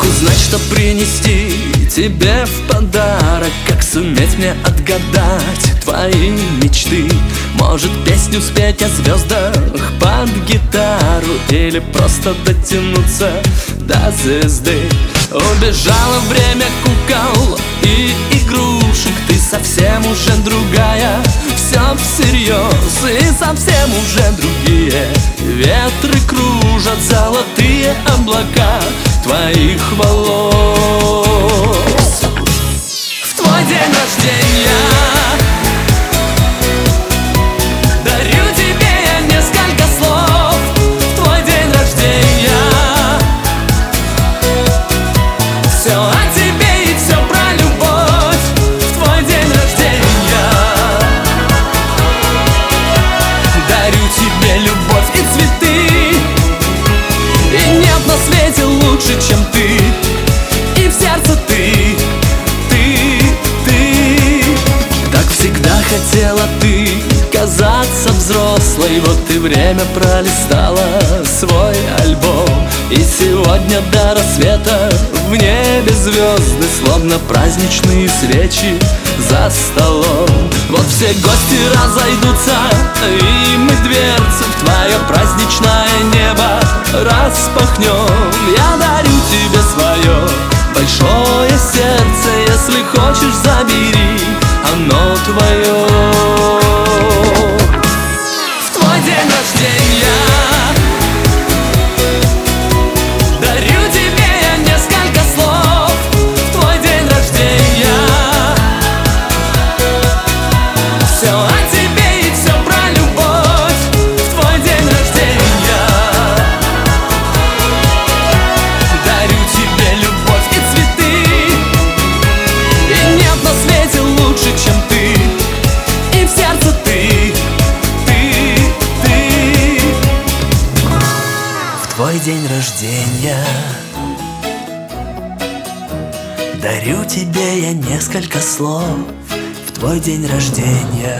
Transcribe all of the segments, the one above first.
узнать, что принести тебе в подарок, как суметь мне отгадать твои мечты. Может, песню спеть о звездах под гитару, или просто дотянуться до звезды. Убежало время кукол и игрушек, ты совсем уже другая, все всерьез, и совсем уже другие ветры кружат золотые облака твоих волос. В твой день рождения дарю тебе я несколько слов. В твой день рождения все о тебе и все про любовь. В твой день рождения дарю тебе любовь и цветы. И нет на свете лучше, чем ты, и в сердце ты. Так всегда хотела ты казаться взрослой, вот и время пролистало свой альбом. И сегодня до рассвета в небе звезды, словно праздничные свечи за столом. Вот все гости разойдутся, и мы дверцы в твое праздничное небо распахнем. Я дарю тебе свое большое сердце, если хочешь, забери, оно твое. В твой день рождения дарю тебе я несколько слов. В твой день рождения все о тебе и все про любовь. В твой день рождения дарю тебе любовь и цветы. И нет на свете лучше, чем ты, и в сердце ты. В твой день рождения дарю тебе я несколько слов. В твой день рождения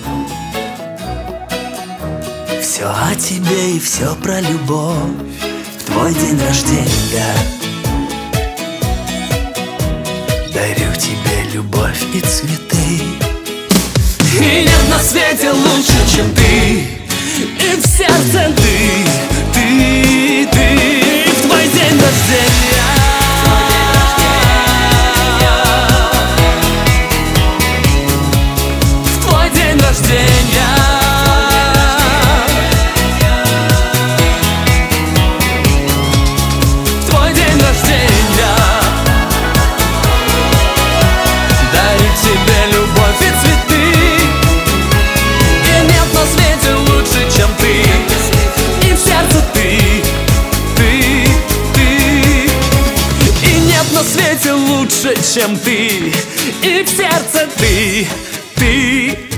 все о тебе и все про любовь. В твой день рождения дарю тебе любовь и цветы. И нет на свете лучше, чем ты, и в сердце ты. В твой день рождения в твой день рождения в твой день рождения дарю тебе любовь и цветы. И нет на свете лучше, чем ты, и в сердце ты. И нет на свете лучше, чем ты, и в сердце ты.